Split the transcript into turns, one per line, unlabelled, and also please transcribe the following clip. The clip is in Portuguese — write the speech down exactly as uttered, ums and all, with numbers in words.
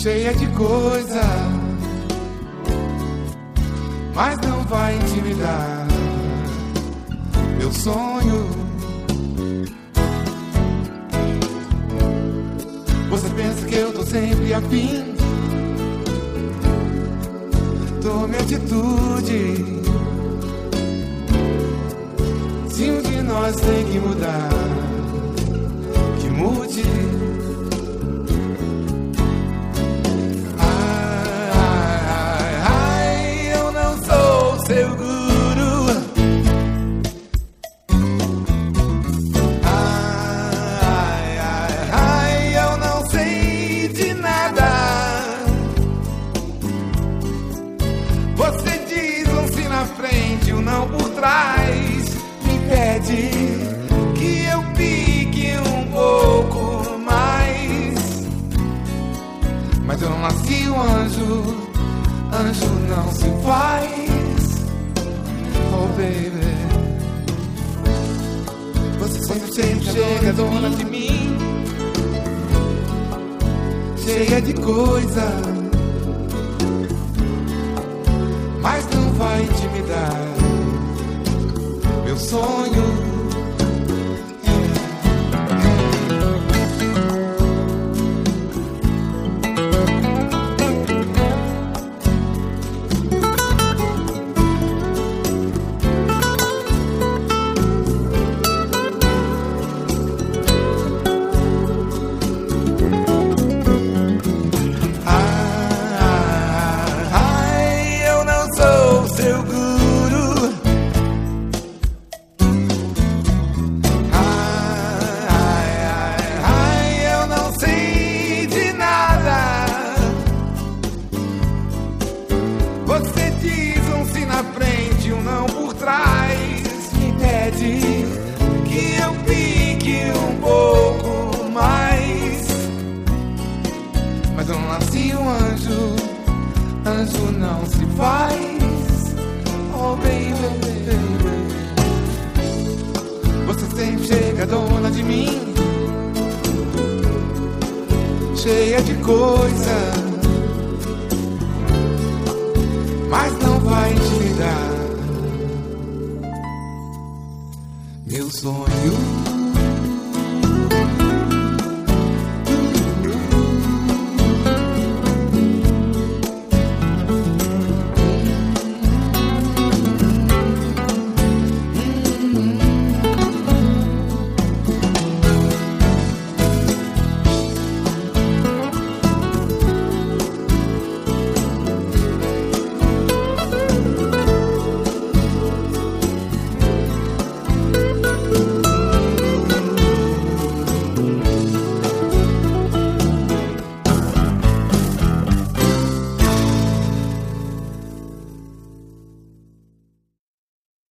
cheia de coisa, mas não vai intimidar meu sonho. Você pensa que eu tô sempre afim, tome atitude. Se um de nós tem que mudar, que mude. Ai, ai, ai, eu não sou seu guru. Ai, ai, ai, eu não sei de nada. Você diz um sim na frente, um não por trás. Pede que eu pique um pouco mais, mas eu não nasci um anjo, anjo não se faz. Oh baby, você sempre, sempre chega dona de mim, cheia de coisa, mas não vai intimidar meu sonho. Você diz um sim na frente, um não por trás. Me pede que eu pique um pouco mais, mas eu não nasci um anjo, anjo não se faz. Oh baby, baby, você sempre chega dona de mim, cheia de coisa, mas não vai intimidar meu sonho.